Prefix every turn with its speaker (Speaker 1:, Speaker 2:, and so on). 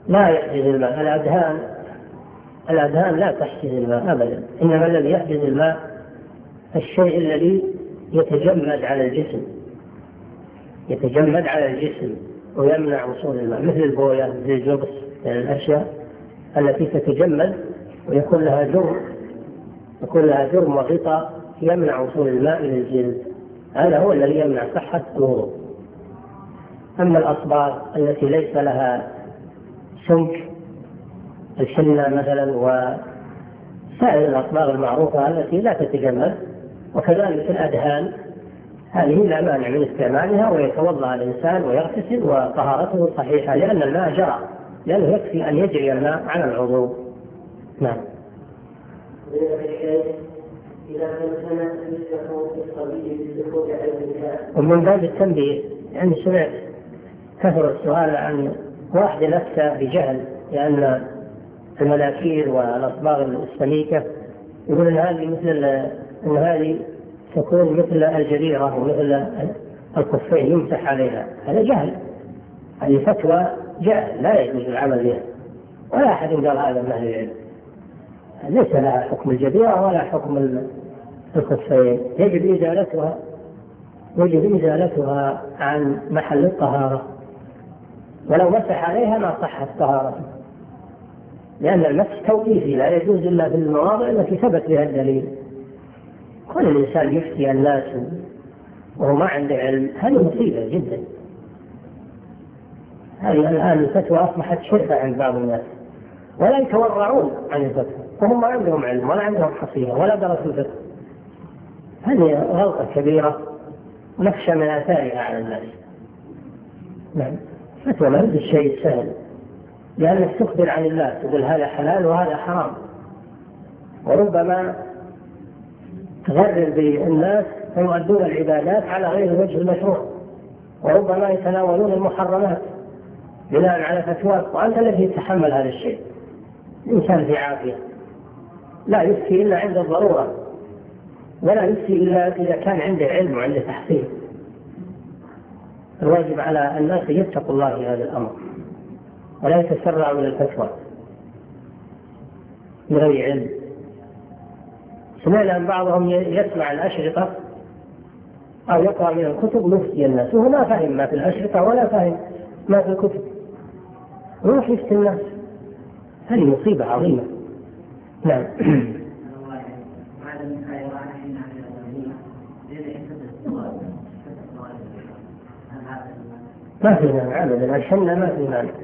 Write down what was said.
Speaker 1: لا يحجز الماء. الأدهان لا تحجز الماء أبدا، إنما الذي يحجز الماء الشيء الذي يتجمد على الجسم ويمنع وصول الماء، مثل البوية، مثل الجبس، يعني الأشياء التي تتجمد ويكون لها جرم وغطاء يمنع وصول الماء إلى الجلد، هذا هو الذي يمنع صحة الوضوء. أما الأصباغ التي ليس لها سمك، الحنة مثلا وسائر الأصباغ المعروفة التي لا تتجمد، وكذلك الأدهان، هذه لا مانع من استعمالها، ويتوضأ الإنسان ويغتسل وطهارته صحيحة، لأن الماء جرى، لأنه يكفي أن يجري الماء على العضو. نعم. ومن باب التنبيه، يعني سمعت كثر السؤال عن واحد أفتى بجهل، لأن المناكير والأصباغ السميكة يقول أن هذه تكون مثل الجريرة ومثل الكفين يمسح عليها. هذا جهل، هذه فتوى جهل لا يجوز العمل بها، ولا أحد قال هذا من أهل العلم، ليس لها حكم الجريرة ولا حكم الكفين، يجب إزالتها عن محل الطهارة، ولو مسح عليها ما صحت طهارته، لأن المسح توقيفي لا يجوز إلا في المواضع التي ثبت بها الدليل. كل الإنسان يفتي الناس وهو ما عنده علم، هذه مصيبة جدا. هذه الآن الفتوى أصبحت شركة عند بعض الناس، ولا يتورعون عن الفتوى، وهم ما عندهم علم ولا عندهم حصيلة ولا درسوا الفتوى. هذه غلطة كبيرة ونخشى من آثارها على الناس. نعم. فتوى ما هي الشيء السهل، لأنك تخبر عن الله، تقول هذا حلال وهذا حرام، وربما تغرر بالناس فيؤدون العبادات على غير وجه المشروع، وربما يتناولون المحرمات بناء على فتواك، وأنت الذي يتحمل هذا الشيء. الإنسان في عافية لا يفتي إلا عند الضرورة، ولا يفتي إلا إذا كان عنده علم وعنده تحصيل. الواجب على الناس يتقوا الله في هذا الأمر ولا يتسرعوا إلى الفتوى بغير علم. سمعنا أن بعضهم يسمع الأشرطة أو يقرأ من الكتب مفتي الناس، وهو ما فهم ما في الأشرطة ولا فهم ما في الكتب، ويروح يفتي الناس. هذه مصيبة عظيمة. نعم. ما في مانع أبدا، الحنة ما في مانع.